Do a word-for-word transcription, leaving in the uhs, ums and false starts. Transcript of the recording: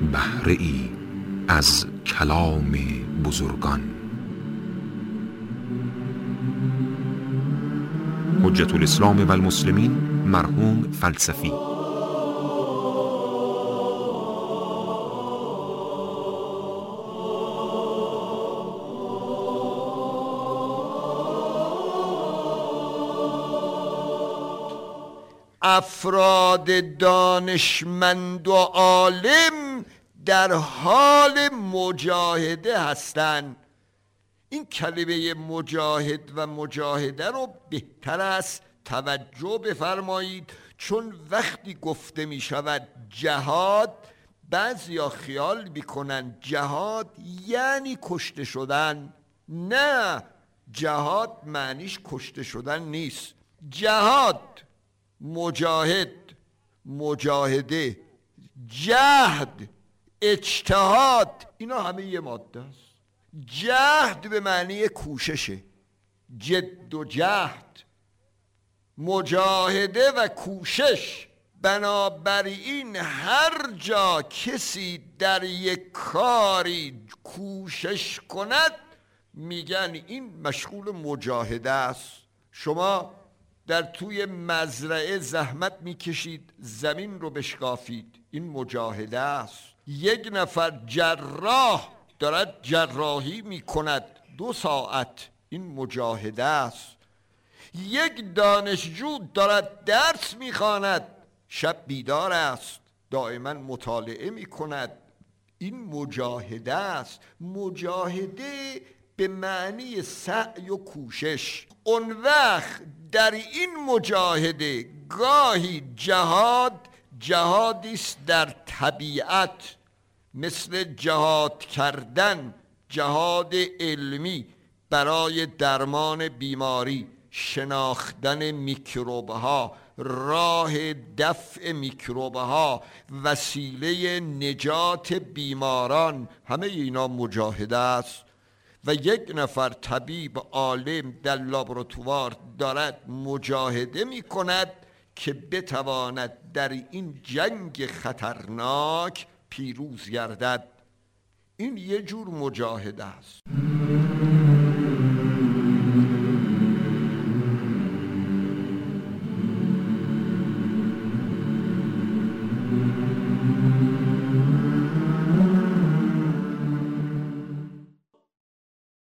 بهره ای از کلام بزرگان. حجت الاسلام و المسلمین مرحوم فلسفی. افراد دانشمند و عالم در حال مجاهده هستند. این کلمه مجاهد و مجاهده رو بهتر است توجه بفرمایید، چون وقتی گفته می شود جهاد، بعضیا خیال میکنن جهاد یعنی کشته شدن. نه، جهاد معنیش کشته شدن نیست. جهاد، مجاهد، مجاهده، جهد، اجتهاد، اینا همه یه ماده است. جهد به معنی کوششه، جد و جهد، مجاهده و کوشش. بنابراین هر جا کسی در یک کاری کوشش کند میگن این مشغول مجاهده است. شما در توی مزرعه زحمت میکشید زمین رو بشکافید، این مجاهده است. یک نفر جراح دارد جراحی میکند دو ساعت، این مجاهده است. یک دانشجو دارد درس میخواند، شب بیدار است، دائما مطالعه میکند، این مجاهده است. مجاهده به معنی سعی و کوشش. اون وقت در این مجاهده گاهی جهاد جهادی است در طبیعت، مثل جهاد کردن، جهاد علمی برای درمان بیماری، شناختن میکروبها، راه دفع میکروبها، وسیله نجات بیماران، همه اینا مجاهده است. و یک نفر طبیب عالم در لابراتوار دارد مجاهده می کند که بتواند در این جنگ خطرناک پیروز گردد. این یه جور مجاهده است.